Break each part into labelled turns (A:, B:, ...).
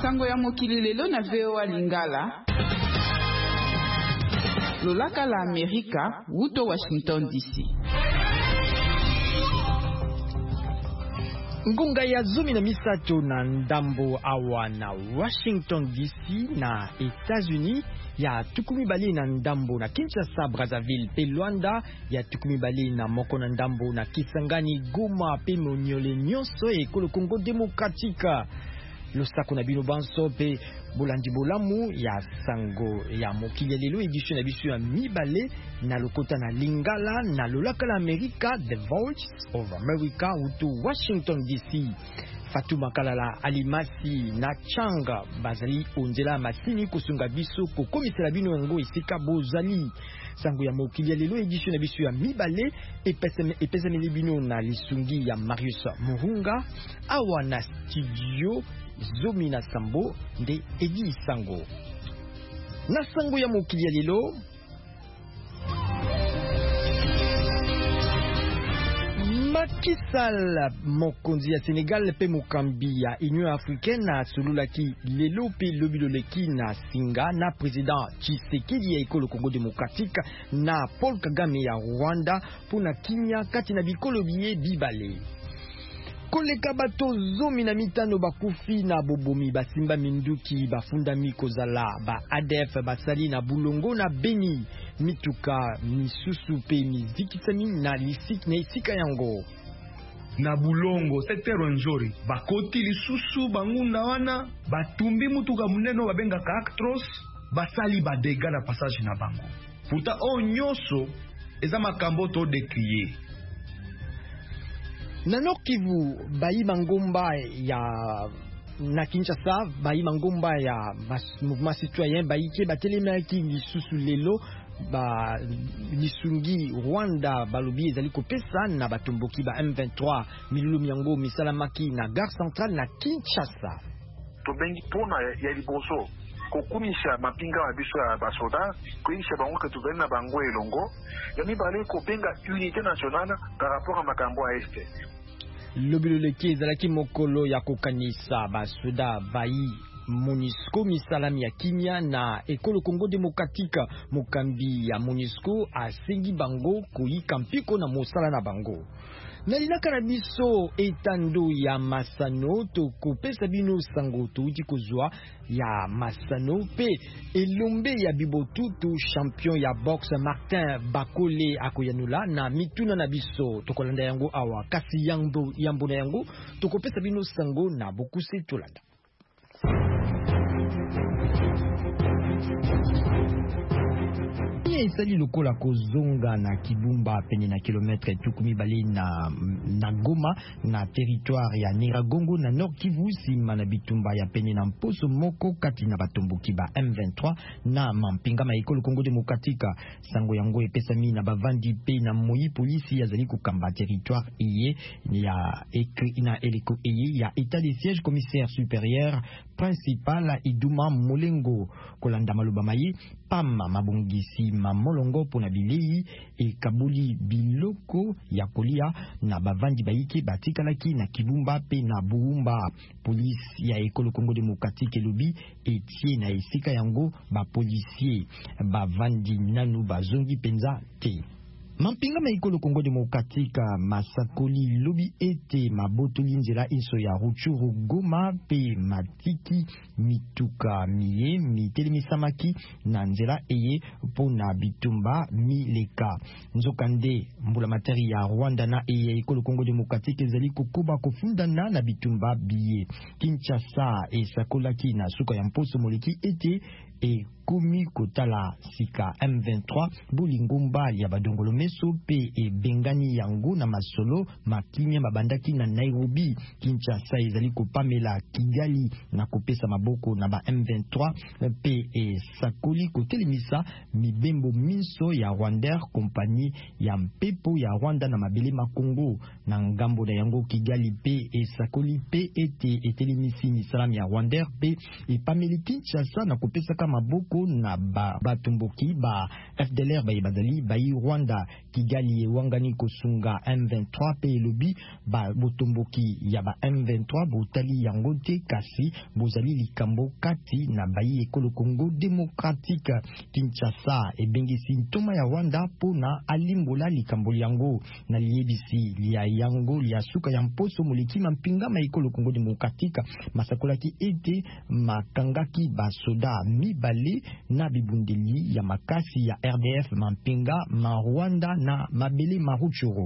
A: Sango ya mokili lelo na VOA Lingala. Lolaka la Amerika, wuto Washington DC.
B: Ngunga ya 13 na ndambo awa na Washington DC na Etats-Unis ya tukumi bali na ndambo na Kinshasa, Brazzaville pe Luanda ya tukumi bali na moko na ndambo na Kisangani, Goma pe Moniole nyonso ekolo Congo Demokratika. Losako na bino banso pe bolandi bolamu ya sango ya mokili lelo edition na biso ya mibale na lokota na Lingala na lolaka la Amerika, The Voice of America uto Washington DC. Fatuma Kalala Alimasi na Changa bazali onzela masini kusunga biso kokomisela bino ngo esika bozali. Sango ya mokili lelo edition na biso ya mibale epesemeli bino na lisungi ya Marius Muhunga awa na studio Zomi na Sambo nde Edi Sango. Na sango ya mokili ya lelo Macky Sall mokonzi ya Senegal pe mokambi ya Union Africaine na sululaki lelo pe lobiloleki na singa na president Tshisekedi ya ekolo Congo Demokratika na Paul Kagame ya Rwanda pona kimia kati na bikolo biye bibale. Koleka bato 15 bakufi na bobomi basimba minduki bafundami kozala ba ADF basali na Bulongo na Beni mituka misusu pe mizikisami na isika yango
C: na Bulongo secteur Njori bakoti lisusu bangunda wana batumbi mutuka muneno babengaka Actros basali badega na passage na bango futa o nyoso eza makambo to décrier.
B: Na Nord Kivu bayi mangomba ya na Kinshasa bayi mangomba ya mouvement citoyen bayi ke batelemaki lisusu lelo ba lisungi Rwanda balobi ezali kopesa na batomboki ba M23 milulu yango misalamaki na gare centrale na Kinshasa.
D: Tobengi pona ya liboso kokumisha mapinga wa biso ya basoda kuisha bango ke tuveni na bango elongo ya mibale kobenga unité nationale par rapport à makambo a este.
B: Lobiloleki ezalaki mokolo ya kokanisa basoda bayi MONUSCO misalami ya kimia na ekolo Congo Demokratika. Mokambi ya MONUSCO asengi bango koyika mpiko na mosala na bango. Na linaka na biso etando ya Masano tokopesa bino sango touti kozwa ya Masano pe elombe ya Bibotutu champion ya boxe Martin Bakole akoyanula na mituna na biso tokolanda yango awa kasi yambo na yango tokopesa bino sango na bokuse tolanda. Esali lokola kozonga na Kibumba penye na kilometre tukumi bali na Goma na territoire ya Niragongo na Nord Kivu sima na bitumba ya penye na mposo moko kati na batomboki ba M23 na mampinga ma ekolo Congo Demokratika. Sango yango epesami na bavandi pe na moyi polisi yazali kokamba territoire iye ya ekri na eleko iye ya état de siège commissaire supérieur principal Iduma Molengo kolanda maloba mayi pama mabongisi mamolongo pona bilei e kabuli biloko ya kolia na bavandi baike batikalaki na Kibumba pe na Buumba. Polisi ya ekolo Congo Demokratique lobi etie na esika yango ba policier bavandi nanu bazongi penza te. Mampinga ma ekolo Congo Demokratika masakoli lobi ete mabotoli nzela inso ya Ruchuru Goma pe matiki mituka miye mitelemisamaki na nzela eye pona bitumba mileka. Nzokande mbula materi ya Rwanda na eye ekolo Congo Demokratika ezali kokoba kofundana na bitumba biye. Kinshasa esakolaki na suka ya mposo moleki ete e kumi kotala sika M23 bulingumba ya badongolo meso pe e bengani yango na masolo makinya mabandaki na Nairobi. Kinshasa ezali kopamela Kigali na kopesa maboko na ba M23 pe e sakoli kotelemisa mibembo minso ya Rwanda kompani ya mpepo ya Rwanda na mabele makongo na ngambo na yango Kigali pe e sakoli pe ete etelemisi misalam ya Rwanda pe e pameli Kinshasa na kopesa maboko na batumboki ba FDLR bazali bayi Rwanda. Kigali wangani kosunga M23 pe elobi ba botumboki ya ba M23 botali yango te kasi bozali likambo kati na bayi ekolo Congo démocratique. Kinshasa ebengisi ntoma ya Rwanda pona alimbola likambo yango na liebisi lia yango lia suka ya mposo moleki mampinga ma ekolo Congo démocratique masakolaki ete makangaki basoda mibale na bibundeli ya makasi ya RDF mampinga ma Rwanda na mabele maruchoro.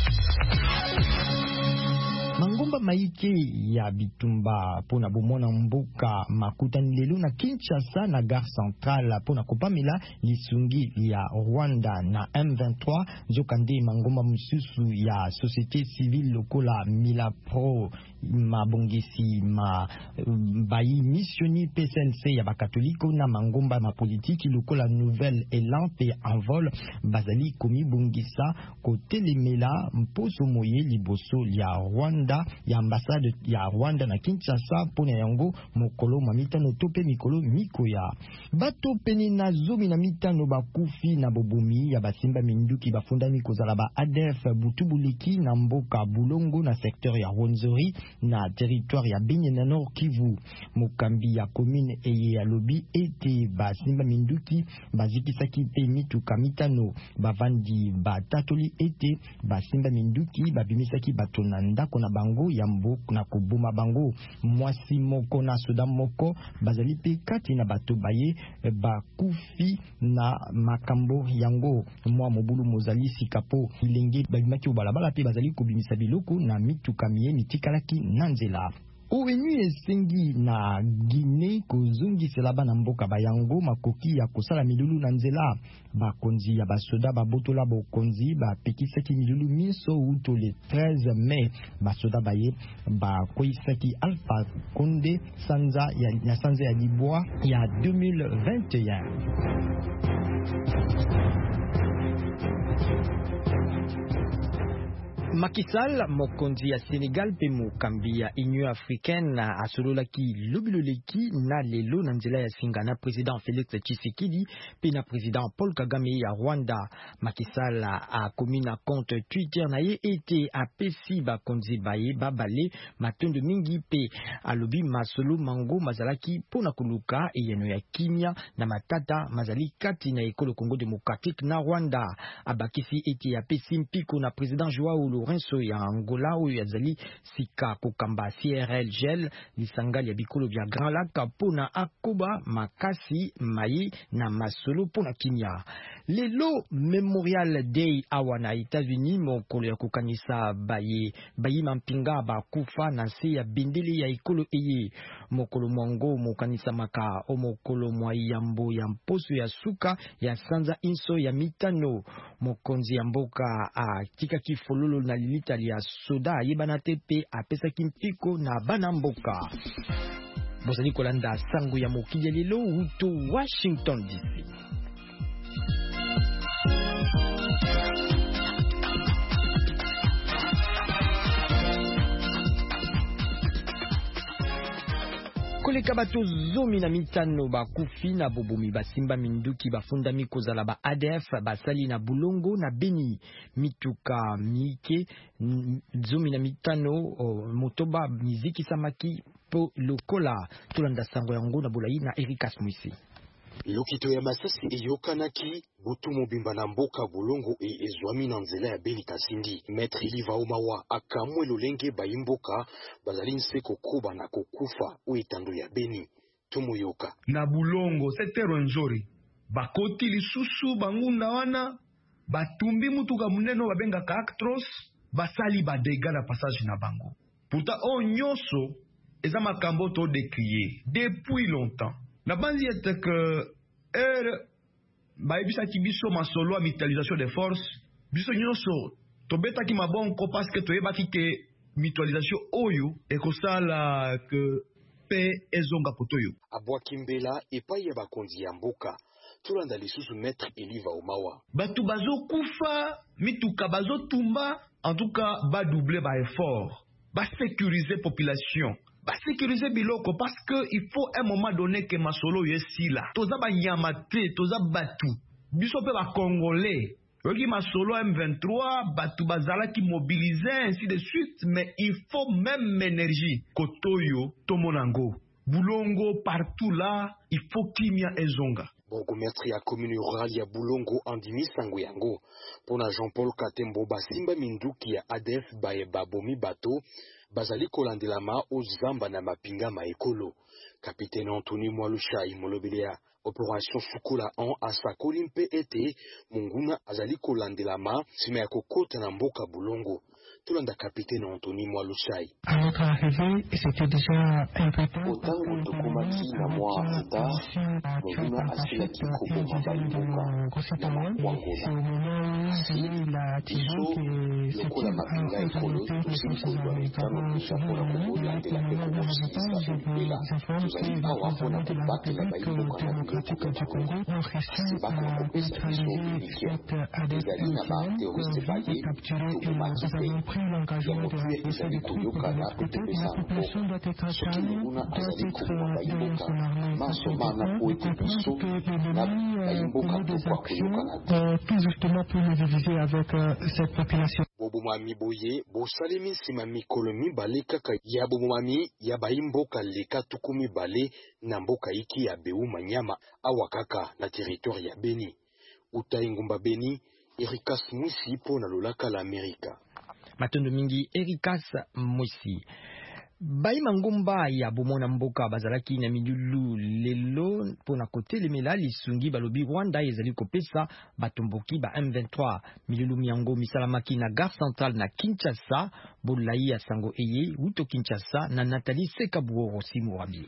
B: Mangomba maike ya bitumba pona bomona mboka makutani lelo na Kinshasa na gare centrale pona kopamela lisungi ya Rwanda na M23 jokande mangomba mususu ya société civile lokola Milapro mabongesi ma bayi missioni PCNC ya bakatoliko na mangomba ma politiki lokola Nouvelle Élan pe Envol bazali komi bongisa kotelemela mposo moye liboso ya Rwanda ya ambassade ya Rwanda na Kinshasa pona yango mokolo mamitano tope mikolo mikoya bato pene na zomi na mitano bakufi na bobomi ya basimba minduki bafundami kozala ba ADF butubuliki na mboka Bulongo na secteur ya Rwenzori na territoire ya Beni na Nord Kivu. Mokambi ya commune eye ya lobi ete basimba minduki bazikisaki pe mituka mitano bavandi batatoli ete basimba minduki babimisaki bato na ndako na bango ya mboka na kobuma bango mwasi moko na soda moko bazali pe kati na bato baye bakufi na makambo yango mwa mobulu mozali sikapo ilenge babimaki obalabala pe bazali kobimisa biloko na mituka miye mitikalaki na nzela. ONU esengi na Guinée kozongisela bana mboka bayango makoki ya kosala milulu na nzela. Bakonzi ya basoda babotola bokonzi bapekisaki milulu miso uto le 13 mai. Basoda baye bakoisaki Alpha Condé sanza ya Libwa ya 2021. Macky Sall mokonzi ya Senegal pe mokambi ya Union africaine asololaki lobiloleki na lelo na nzela ya singa na président Félix Tshisekedi pe na président Paul Kagame ya Rwanda. Macky Sall a komi na compte Twitter na ye ete apesi bakonzi baye babale matondo mingi pe alobi masolo mango mazalaki pona koluka eyeno ya kimia na matata mazali kati na ekolo Congo démocratique na Rwanda. Abakisi ete apesi mpiko na président Joao Lorenzo ya Angola oyo yazali sika kokamba CRL gel lisanga ya bikolo vya Grand Lac pona akoba makasi mayi na masolo pona kimia. Lelo Memorial Day awa na États-Unis mokolo ya kokanisa bayi mampinga bakufa na se ya bendele ya ekolo eye mokolo mwango mokanisa maka o mokolo mwa yambo ya mposo ya suka ya sanza inso ya mitano. Mokonzi ya mboka tikaki fololo na lilita ya soda yebana tepe apesaki mpiko na bana mboka. Bozali kolanda sango ya mokili lelo uto Washington DC. Koleka bato zomi na mitano bakufi na bobomi basimba minduki bafundami kozala ba ADF basali na Bulongo na Beni mituka mike zomi na mitano motoba miziki samaki po lokola tolanda sango yango na bolai na Erikas Mwisi.
E: Lokito ya masasi eyokanaki butu mobimba na mboka Bulongo ezwami na nzela ya Beni Kasindi. Maître Liva Omawa akamwe lolenge bayimboka bazali nseko kuba na kokufa uitando ya Beni tumuyoka.
C: Na Bulongo secteur Rwenzori bakoti lisusu bangunda wana batumbi mutuka muneno babengaka Actros basali badega na passage na bango. Pourtant o nyoso eza makambo to décrié depuis longtemps. Na banzi ete que baebisa ki biso masolo a mutualisation des forces biso nyonso tobetaki mabonko parce que toyebaki ke mutualisation oyo ekosala ke pe ezonga potoyo.
E: Abwaki mbela epai ya bakonzi ya mboka tulanda lisusu Maître Eliva Omawa.
C: Batu bazo kufa mituka bazo tumba en tout cas ba doubler ba effort ba sécuriser population sécuriser biloko parce que il faut un moment donné que masolo yesi là toza ba nyamate toza batu biso pe ba congolais yoki masolo M23 batu bazala qui mobilisé ainsi de suite mais il faut même énergie kotoyo tomonango bulongo partout là il faut kimia ezonga.
E: Bourgmestre ya commune rurale ya Bulongo andimi sango yango pona Jean-Paul Katembo basimba minduki ya ADF baye babomi bato bazali kolandelama ozamba na mapinga maekolo. Capitaine Anthony Mwalushai molobelea opération Sukola en asakoli mpe ete munguna azali kolandelama sima ya kokota na mboka Bulongo. Tulanda Capitaine Anthony Mwalushai.
F: À notre arrivée, c'était déjà un peu tard.
E: Otango tokomaki na mwa ata munguna asilaki koboma baimboka na makwangola. Si lokola mapinga ekolo tosili kozwa mitano kusa mpona kobolandela mpe kokosilisa bela tozali awa mpona kobatela baimboka na biloko ya Kongo kasi bakona kopesa biso militaire ezali na bateroriste baye tobomaki mpe yango tue ezali koyokana mpe kopesa mboka soki monguna azali koboma baimboka masomana po ete biso na baimboka tokwa koyokana te
F: tout justement pour nous diviser avec cette population.
E: Bobomami boye bosalemi nsima mikolo mibale kaka ya bobomami ya baimboka leka tuku mibale na mboka iki ya Beuma Nyama awa kaka na territoire ya Beni. Utai ngumba Beni, Erikas Mwisi po na lolaka la Amerika.
B: Matondo mingi Erikas Mwisi. Baima ngumba ya bomona mboka bazalaki na midulu lelo pona kote lemela lisungi balobi Rwanda ezali kopesa batomboki ba M23 midulu miango misalamaki na gare centrale na Kinshasa bolai ya sango eye uto Kinshasa na Nathalie Sekabuo Simu Rabie.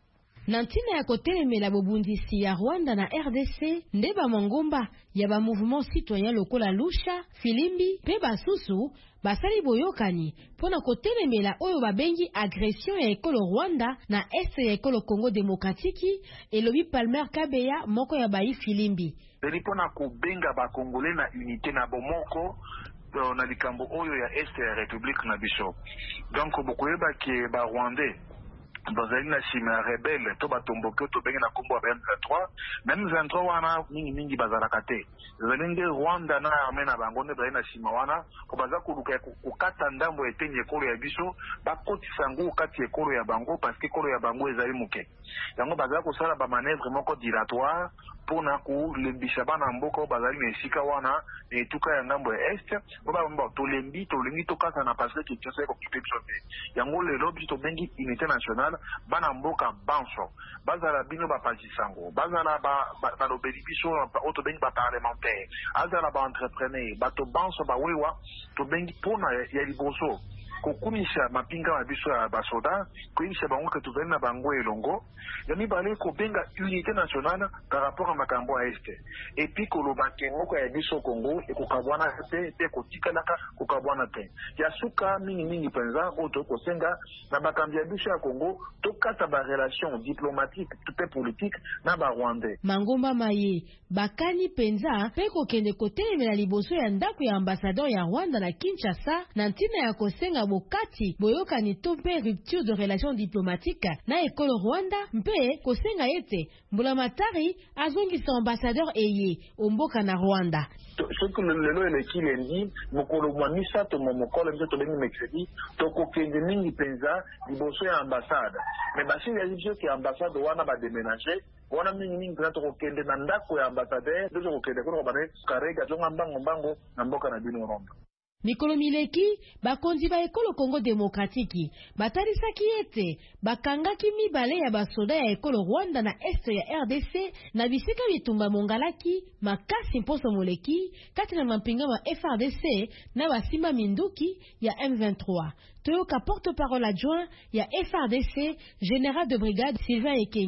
G: Nantina ya kotelemela bobundisi ya Rwanda na RDC ndeba mangomba ya ba mouvement citoyen lokola Lusha, Filimbi, pe basusu basali boyokani pona kotelemela oyo babengi agression ya ekolo Rwanda na este ya ekolo Congo Demokratiki elobi Palmer Kabeya moko ya bayi Filimbi.
D: Beli pona kubenga ba Congolais na unité na bomoko na likambo oyo ya este ya République na biso. Donc bokoyeba ke ba Rwandais bazali na chima rebelle to batomboki to bengi na kombo ya M23 même M23 wana mingi bazalaka te zalinde Rwanda na armée na bango ne bazali na chima wana ko baza kuluka kokata ndambo etenye ekolo ya biso bakotisa ngo kati ekolo ya bango parce que ekolo ya bango ezali muke yango bazala kosala ba manœuvre moko dilatoire pona ku lembisa bana mboka bazali na esika wana etuka ya ndambo ya est bo ba tolengi to kasa na parce que Kinshasa eko occupé biso te yango lelo biso to bengi unité nationale bana mboka banso bazala bino bapajisango bazala balobeli biso oto bengi baparlementaire azala baentrepreneur bato banso bawewa to bengi pona ya liboso kokumisa mapinga wa biso ya basoda koyebisa bango ke tozali na bango elongo ya mibale kobenga unité nationale par rapport à makambo ya este epi koloba ke moko ya biso Congo ekokabwana te pe kotikalaka kokabwana te ya suka mingi penza oto kosenga na makambo ya biso ya Congo tokata ba relation diplomatique pe politique na ba Rwandais.
G: Mangomba Maye bakani penza pe kokende kotelemela liboso ya ndako ya ambassadeur ya Rwanda na Kinshasa na ntina ya kosenga bokati boyokani to pe rupture de relations diplomatiques na ekolo Rwanda mpe kosenga ete Mbulamatari azongisa ambassadeur eye omboka na Rwanda.
D: Ce que lelo eleki lendi mokolo mwa misato mokolo mbiso bengi mercredi tokokende mingi penza liboso ya ambassade mais basili ya biso ke ambassade wana bademénager wana mingi penza tokokende na ndako ya ambassadeur tokokende kono bane karega zonga mbango na mboka na bino Rwanda.
G: Mikolo mileki bakonzi ba ekolo Congo Demokratiki batarisaki ete bakangaki mibale ya basoda ya ekolo Rwanda na este ya RDC na bisika bitumba mongalaki makasi mposo moleki kati na mapinga ma FRDC na basimba minduki ya M23. Toyoka porte-parole adjoint ya FRDC, général de brigade Sylvain Ekenge.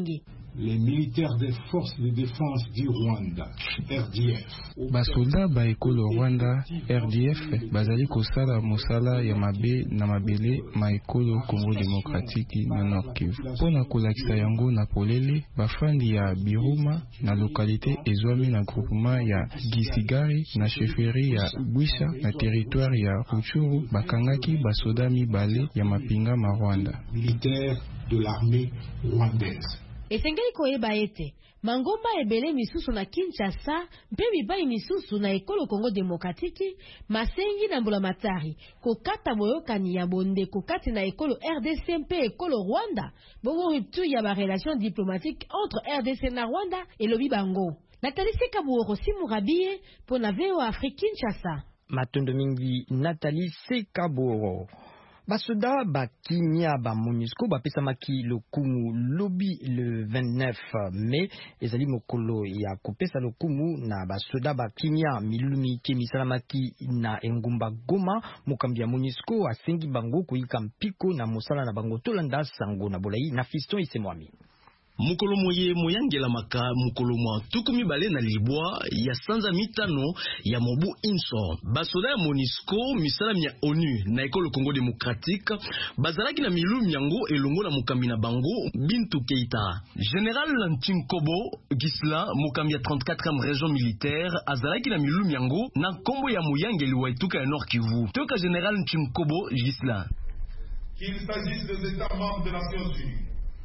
H: Les militaires des forces de défense du Rwanda, RDF.
I: Basoda ba ekolo Rwanda, RDF, bazali kosala mosala ya mabe na mabele ma ekolo Congo Démocratique na Nord Kivu. Pona kolakisa yango na polele, bafandi ya Biruma na localité ezwami na groupement ya Gisigari na chefferie ya Bwisha na territoire ya Ruchuru bakangaki basoda mibale ya mapinga ma Rwanda.
H: Militaire de l'armée rwandaise.
G: Esengeli koyeba ete mangomba ebele misusu na Kinshasa mpe mibai misusu na ekolo Congo Démocratique masengi na mbula matari kokata boyokani ya bondeko kati na ekolo RDC mpe ekolo Rwanda bongo rupture ya ba relation diplomatique entre RDC na Rwanda elobi bango. Nathalie Sekabuoro Simurabie pona VOA Afrique Kinshasa.
B: Matondo mingi Nathalie Sekabuoro. Basoda bakimia ba MONUSCO bapesamaki lokumu lobi le 29 mai ezali mokolo ya kopesa lokumu na basoda bakimia milumi kemisalamaki na engumba Goma. Mokambi ya MONUSCO asengi bango koyika mpiko na mosala na bango tolanda sango na bolai na Fiston Isemwami.
J: Mukolo moye moyangela maka mukolo mwa tukumi bale na libwa ya sanza mitano ya mobu inso basoda ya MONUSCO misala mya ONU na ekolo Congo Démocratique bazalaki na milu myango elongo na mukambi na bango Bintou Keita. Général Nchinkobo Gisla mukambi ya 34e région militaire azalaki na milu myango na kombo ya moyangeli wa etuka ya Nord Kivu. Toka Général Nchinkobo Gisla.
H: Qu'il s'agisse des États membres des Nations Unies.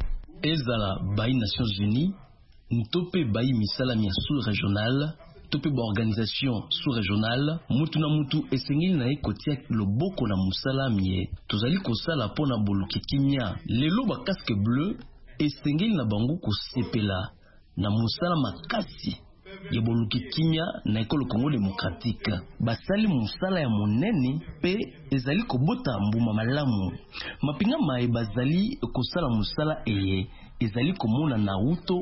J: Ezala bayi Nations Unies, ntope bayi misala mia sous-régionale, tope ba organisation sous-régionale, mutu na mutu esengeli na ekotia loboko na musala mie. Tozali kosala pona boluki kimia. Lelo ba casque bleu esengeli na bango kosepela na musala makasi ya boluki kimia na ekolo Congo Démocratique. Basali musala ya monene pe ezali kobota mbuma malamu. Mapinga mae bazali kosala musala eye ezali komona na uto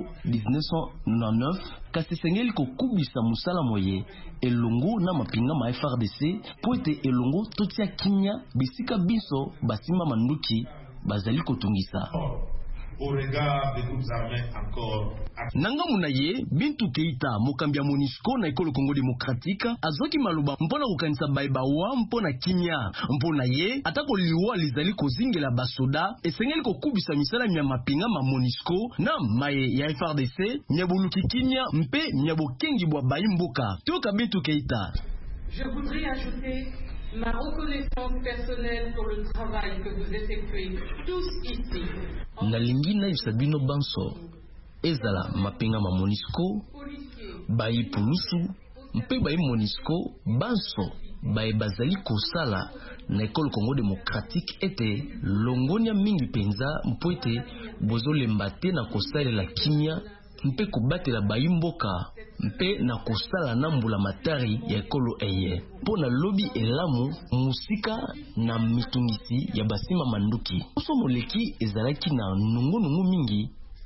J: 1999 kasi sengeli kokubisa musala moye elongo na mapinga ma FRDC po ete elongo totia kimia bisika biso basimba manduki bazali kotungisa.
H: Au regard des groupes armés encore.
J: Nanga munaye Bintou Keita mokambi ya MONUSCO na ekolo Congo Démocratique azoki maluba mpona kokanisa baibawa mpona kimia mpona ye atako liwa lizali kozingela basoda esengeli kokubisa misala mya mapinga ma MONUSCO na maye ya FRDC nyabuluki kimia mpe nyabokengi bwa baimboka. Toka Bintou Keita.
K: Je voudrais ajouter ma reconnaissance personnelle pour le travail que vous effectuez tous ici.
J: Nalingi na Isabino Banso ezala mapinga ma MONUSCO bayi pulusu mpe bayi MONUSCO Banso bayi bazali kosala na ekolo Congo Démocratique ete longonia mingi penza mpo ete bozolemba te na kosalela kimia mpe kobatela bayi mboka mpe na kosala na mbula matari ya ekolo eye pona lobi elamu musika na mitungisi ya basima manduki. Oso moleki ezalaki na nungu mingi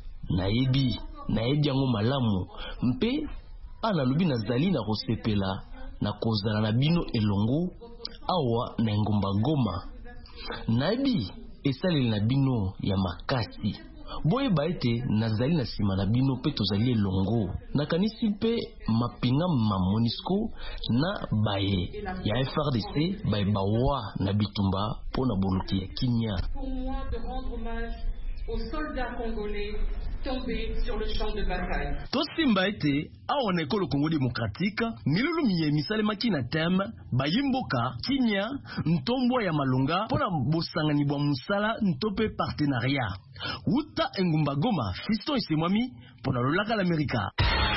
J: nayebi yango malamu mpe ana lobi nazali na kosepela na kozala na bino elongo awa na engumba Goma. Nayebi esaleli na bino ya makasi boye baete nazali na sima na bino pe tozali elongo nakanisi pe mapinga ma MONUSCO na baye ya FRDC baye bawa na bitumba pona boluki ya kimia.
K: Pour moi de rendre hommage aux soldats congolais tombés sur le champ de bataille.
J: Tosimba ete awa na ekolo Congo Démocratique milulu miye misalemaki na thème bayimboka kimia ntombwa ya malonga pona bosangani bwa musala ntope partenariat. Uta engumba Goma Fiston Isemwami pona lolaka l'Amerika.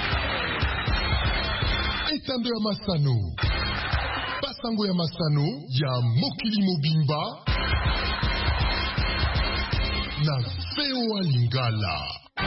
L: Etando ya Masano Basango ya Masano ya Mokili Mobimba na VOA Lingala.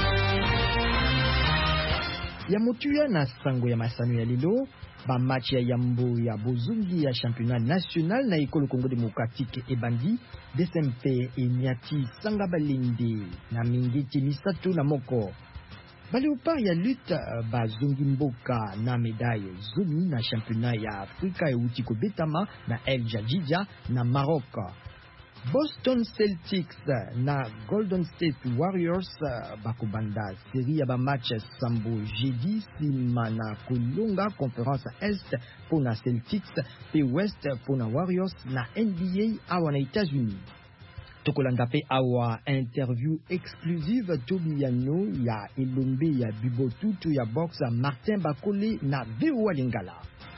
B: Ya motuya na sango ya Masano ya lilo ba match ya yambo ya bozungi ya championnat national na ekolo Congo Démocratique ebandi DSMP enyati sanga balinde na mingiti misato na moko. Baleopard ya lutte bazungi mboka na medaille zomi na championnat ya Afrika euti kobetama na El Jadida na Maroc. Boston Celtics na Golden State Warriors bakobanda série ya ba match sambo jeudi sima na kolonga conférence Est pour na Celtics pe West pour na Warriors na NBA awa na États-Unis. Tokolanda pe awa interview exclusive Tobiano ya elombe ya bibotutu ya box Martin Bakole na VOA Lingala.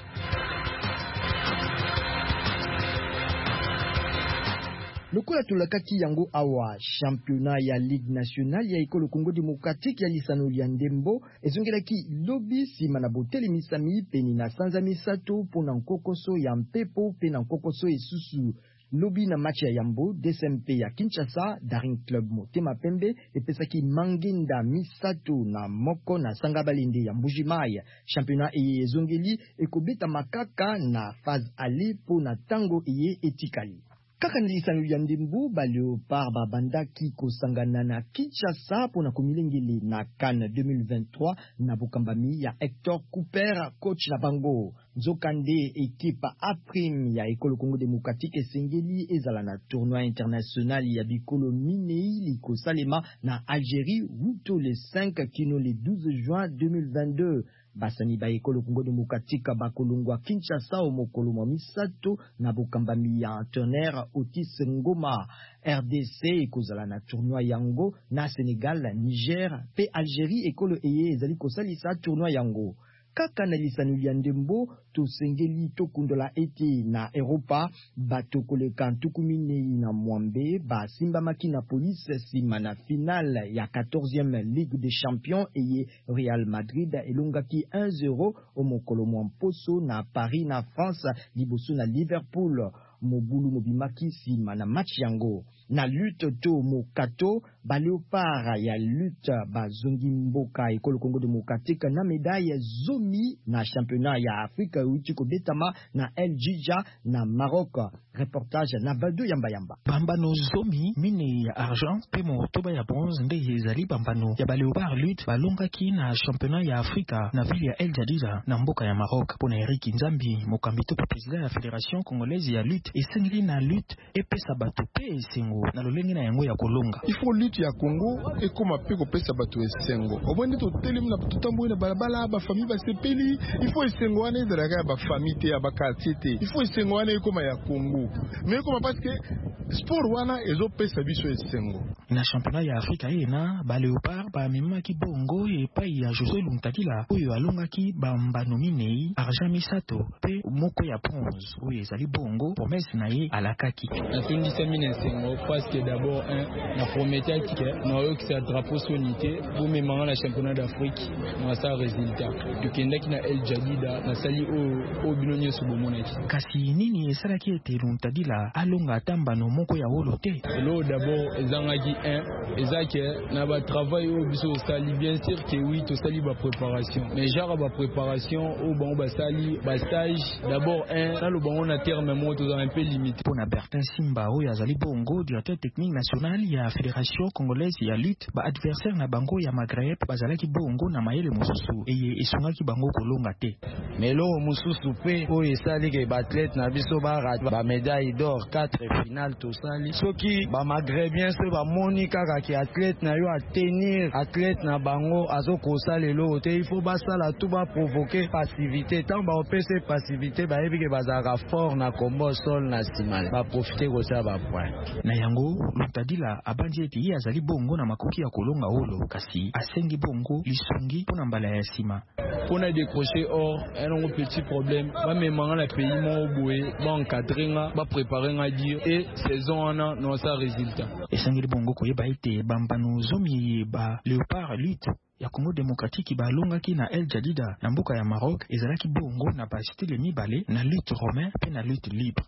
B: Lokola tulakaki yango awa championnat ya Ligue nationale ya ekolo Congo démocratique ya lisano ya ndembo ezongelaki lobi sima na boteli misami peni na sanza misato pona nkokoso ya mpepo pe na nkokoso esusu. Lobi na match ya Yambo DSMP ya Kinshasa Daring Club Motema Pembe epesaki Manginda misato na moko na Sangabalinde ya Mbujimai. Championnat eye ezongeli ekobeta makaka na phase aller pona tango eye etikali. Kaka nilisanu ya ndembu ba Leopard babandaki kosangana na Kinshasa pona komilengeli na CAN 2023 na bokambami ya Hector Cooper coach na bango. Nzokande équipe A-prime ya Ekolo Congo démocratique esengeli ezala na tournoi international ya bikolo minei liko salema na Algérie wuto le 5 kino le 12 juin 2022. Basani ba Ekolo Congo démocratique bakolongwa Kinshasa o mokolo mwa misato na bokambami ya Tonnerre Otis Ngoma. RDC ekozala na tournoi yango na Sénégal, Niger pe Algérie ekolo eye ezali kosalisa tournoi yango. Kaka na lisanu ya ndembo tosengeli tokundola ete na Europa batokoleka ntukuminei na mwambe basimbamaki na police sima na finale ya 14e Ligue des Champions eye Real Madrid elongaki 1-0 au mokolo mwamposo na Paris na France liboso na Liverpool. Mobulu mobimaki sima na match yango. Na lutte to mokato ba Leopard ya lutte bazongi mboka Ekolo Congo démocratique na médaille zomi na championnat ya Afrika uitiko betama na El Djidja na Maroc. Reportage na Baldo Yamba.
M: Bambano zomi mine ya argent pe motoba ya bronze nde ezali bambano ya ba Leopard lutte balongaki na championnat ya Afrika na ville ya El Djidja na mboka ya Maroc. Pona Eric Nzambi mokambito président ya fédération congolaise ya lutte esengeli na lutte epesa bato pe esengo na lolenge na yango ya kolonga.
N: Il faut lutte ya Congo et comme peko pesa bato esengo. Obondi to telemi na bato tambo na balabala ba famille ba sepeli. Il faut esengo wana ezalaka ba famille te ya ba quartier te. Il faut esengo wana ekoma ya Congo. Mais comme parce que sport wana ezo pesa biso esengo.
M: Na championnat ya Afrika ena ba Leopard ba memaki bongo epai ya José Luntakila oyo alongaki bambano minei argent misato pe moko ya bronze oyo ezali bongo promesse na ye alakaki.
O: Nasengisa mina esengo parce que d'abord na promettait que na oyo kisa drapeau sonité pour memanga na championnat d'Afrique na sa résultat tukendaki na El Djadida na sali o binonye subomonaki.
M: Kasi nini esalaki ete Luntakila alonga tambano moko ya holo te?
O: Lo d'abord ezangaki ezake na ba travail au biso sali bien sûr que oui to sali ba préparation mais genre ba préparation au bon ba sali ba stage d'abord na lo bon na terme mo to un peu limité.
M: Pona Bertin Simba oyo azali bongo directeur technique national ya fédération congolaise ya lutte ba adversaire na bango ya Maghreb bazalaki bongo na mayele mosusu eye esungaki bango kolonga te.
P: Melo mosusu pe oyo esali ke ba athlète na biso ba médaille d'or 4 finale to sali soki ba maghrébien se ba moni kaka ki athlète na yo a tenir athlète na bango azoko salelo te il faut basala tout ba provoquer passivité tant ba opese passivité ba yebi ke bazaka fort na combo sol na sima ba profiter ko sa ba point
M: na yango Luntakila abandi eti ye azali bongo na makoki ya kolonga holo kasi asengi bongo lisungi pona mbala ya sima
O: pona décrocher or un petit problème ba memanga na pays mo boye ba encadrer nga ba préparer nga dire et saison ana non sa résultat
M: esengeli bongo koyeba ete bambano zomi ba Leopard lutte ya Congo démocratique balongaki na El Djadida na mboka ya Maroc ezalaki bongo na ba style mibale na lutte romain pe na lutte libre.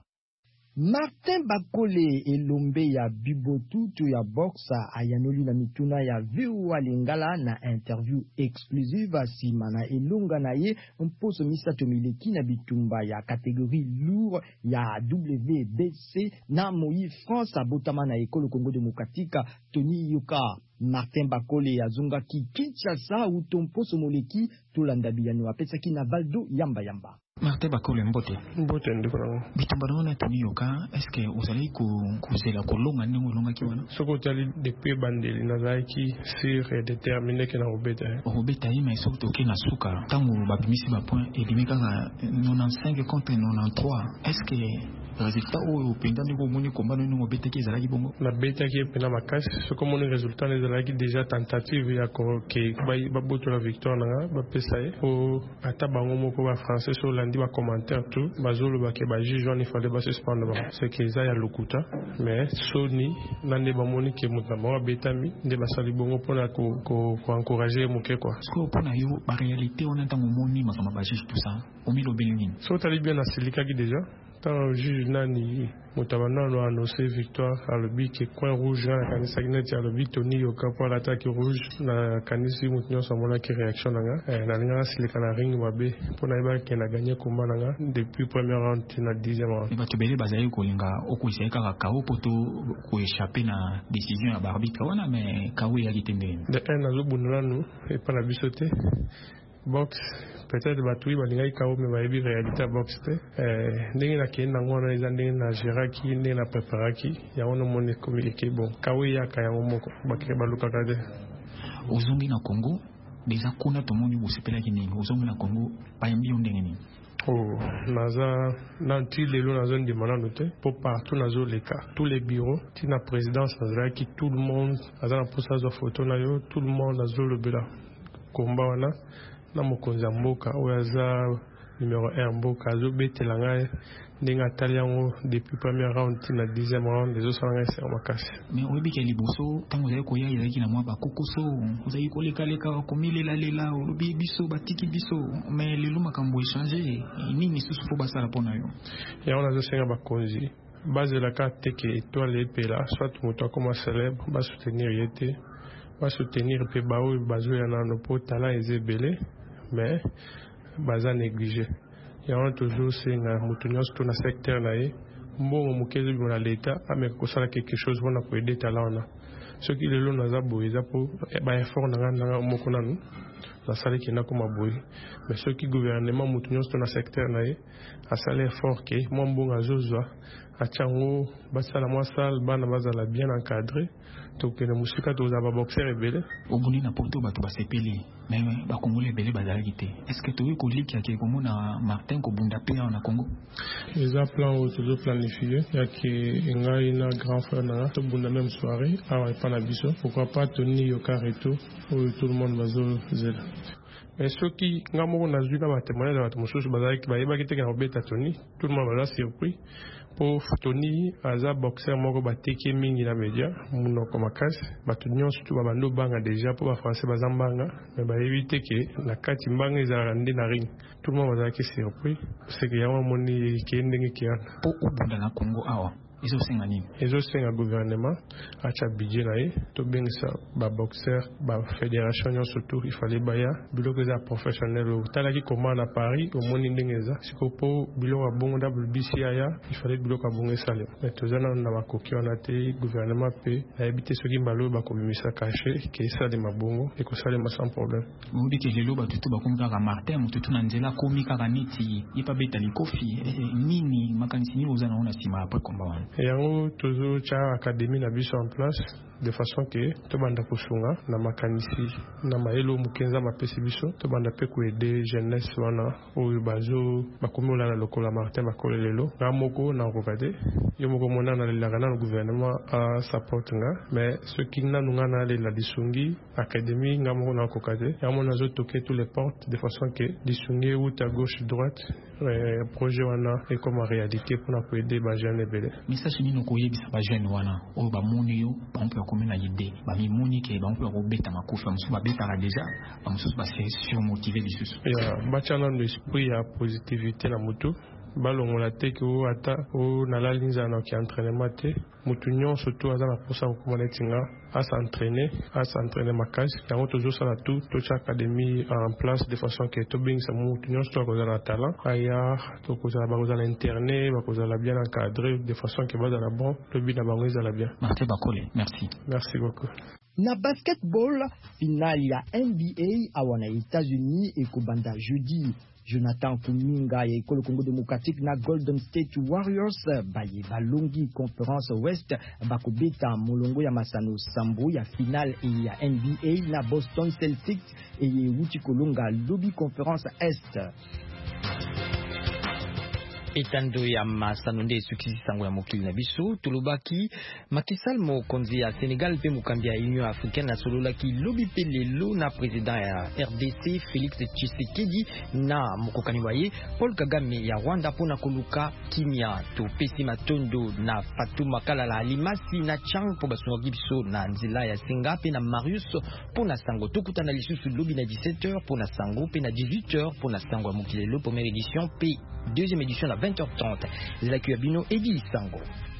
B: Martin Bakole elombe ya bibotutu ya boxa ayanoli na mituna ya VOA Lingala na interview exclusive sima na elonga na ye mposo misato mileki na bitumba ya catégorie lourd ya WBC na Moïse France abotama na Ekolo Congo démocratique Tony Yoka. Martin Bakole azungaki Kinshasa uto mposo moleki tolanda biyano apesaki na Baldo Yamba.
M: Martin Bakole Mbote.
N: Mbote ndiko.
M: Bitumbano na tuni yoka, est-ce que vous allez kuzela kolonga ningo longa kiwana?
N: Soko tali depuis bandeli na zaiki sur et déterminé que na obeta.
M: Obeta yi mais soko toke na suka. Tango babimisi ba point et bimika 95 contre 93. Est-ce que résultat au pendant ngo moni komba no obeta ki zalaki bongo?
N: Na beta ki pena makasi, soko moni résultat les zalaki déjà tentative ya ko ke ba boto la victoire na ba pesa e o ata bango moko ba français sur lundi ba commentaire tout bazolo ba ke ba juge il fallait ba suspendre ba c'est que ça ya lokuta mais soni nande ba moni ke muta ba betami nde ba sali bongo pona ko encourager moke quoi
M: ko pona yo ba réalité on entend moni makama ba juge tout ça au milieu belingin
N: so tali bien na silika ki déjà tant juge nani mutabana no annoncé victoire à le but que coin rouge na kanisa kineti à le but Tony yoka pour l'attaque rouge na kanisi mutinyo samona ki réaction nanga na linga silika na ring babe pona iba ke na gagner combat nanga depuis première round na 10e round
M: ba tobele bazali ko linga okuisa ka kao poto ko échapper na décision ya arbitre wana mais kawe ya kitende
N: de un nazo bunula nous et pas la bisoté box peut-être batui balingai kao me baebi réalité box te ndenge na kenda ngona eza ndenge na geraki ndenge na preparaki ya ono mone communiquer bon kawe ya kaya moko bakire baluka kade
M: ozongi na Congo déjà kuna tomoni bosepela kini ozongi na Congo bayambi ndenge ni
N: naza nanti lelo nazo ndimana note pour partout nazo leka tous les bureaux tina présidence naza ki tout le monde aza na posa zo photo na yo tout le monde nazo le bela komba wana na mokonzi ya mboka oyo aza numéro 1 mboka azobetela ngai ndenge atali yango depuis première round tina 10e round ezosala ngai ser makasi
M: mais oyebika liboso ntango ozali koya ezalaki na mwa bakokoso ozali kolekaleka komilelalela olobi biso batiki biso mais lelo makambo echange nini susu mpo basala mpo na yo
N: yango nazosenga bakonzi bazelaka teke étoile epela soit moto akoma célèbre basoutenir ye te basoutenir mpe baoyo bazoya nano mpo tala eza ebele mais baza négligé yango toujours senga moto nyonso to na secteur na ye mbongo moke ezobima na leta ameka kosala quelque chose mpona koede tala wana soki lelo naza boye eza mpo baeffort nanga moko nanu nasalaki nakoma boye mais soki gouvernement moto nyonso to na secteur na ye asala effort ke mwa mbongo azozwa atiango basala mwa sale bana bazala bien encadré tokende mosika tozala baboxer ebele
M: obuni na poto bato basepeli mais bakongoli ebele bazalaki te est-ce que toyei kolikiaki komona Martin kobunda mpe awa na Congo
N: eza plan oyo tozoplanifie yake ngai na grand frère nanga tobunda même soirée awa epa na biso pourquoi pas Tony yoka reto oyo tout le monde bazozela mais soki nga moko nazwi na batémoignage ya bato mosusu bazalaki bayebaki teke na kobeta Tony tout le monde baza surpris po Tony aza boxer moko bateki mingi na media munoko makasi bato nyonso tu babando banga déjà po bafrançais baza mbanga mais bayebi te ke na kati mbanga ezalaka nde na ring tout le monde bazalaki surpris seke yango amoni ke ndenge keyana
M: po obunda na Congo awa ezosenga nini
N: ezosenga gouvernement acha budget na ye tobengisa baboxer bafédération nyonso tu ifale baya biloko eza professionnel otalaki koma na Paris omoni ndenge eza siko mpo biloko ya bongo WBC aya ifale biloko ya bongo esale mais toza nano na bakoki wana te gouvernement mpe nayebi te soki mbala oyo bakobimisa kashe ke esalema bongo ekosalema sans problème
M: obiki lelo bato tu bakomi kaka Martin moto tu na nzela akomi kaka neti ye mpe abeta likofi nini makanisi nini oza nango na nsima apres komba wana
N: yango tozo tia académie na biso en place de façon que tobanda kosunga na makanisi na mayelo mukenza mapesi biso tobanda pe koede jeunesse wana oyo bazo bakomi olala lokola Martin Bakole lelo nga moko na kokate yo moko mona na lelaka na gouvernement a support nga mais soki nanu nga na lela lisungi académie nga moko na kokate yango nazo toquer tous les portes de façon que lisungi ou à gauche droite projet wana et comme réalité pour na koede ba jeune ebele
M: message nini koyebisa ba jeune wana oyo bamoni yo bampe komena idée bamimoni ke bampe kobeta makofi bamosusu babetaka déjà bamosusu base surmotivé lisusu
N: batiana na esprit ya positivité na motu balongola te ke oyo ata oyo nalali nzala na entraînement te motu nyonso to aza na mposa kokoma neti nga asentraîne makasi yango tozosala tout totia académie en place de façon ke tobengisa motu nyonso to akozala na talent aya bakozala interné bakozala bien encadré de façon ke bazala bon tobi na bango ezala bien.
M: Martin Bakole,
N: merci beaucoup.
B: Na basketball, finale ya NBA awa na États-Unis ekobanda jeudi Jonathan Kuminga ya ekolo Congo Démocratique na Golden State Warriors baye balongi Conference West bakobeta molongo ya masano sambo ya finale ya NBA na Boston Celtics et wuti kolonga lobby Conference Est. Etando ya masanonde sukisi sango ya mokili na biso tulobaki makisal mo konzi ya Sénégal pe mokambi ya Union Africaine na sololaki lobi pe lelo na président ya RDC Félix Tshisekedi na mokokani waye Paul Kagame ya Rwanda pona koluka kimia to pesi matondo na Fatuma Kalala Alimasi na Chang po basongi biso na nzela ya Singa pe na Marius pona sango tokutana lisusu lobi na 17h pona sango pe na 18h pona sango ya mokili lelo première édition pe deuxième édition à 20h30. C'est la Cuabino et Sango.